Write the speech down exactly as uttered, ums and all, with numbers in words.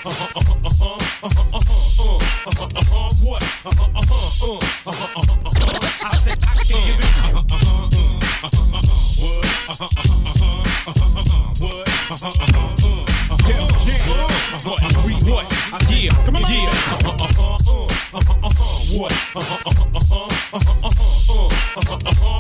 What? I said I can give it to you. What? Hell yeah. What? We what? Yeah. Come on. Yeah. What?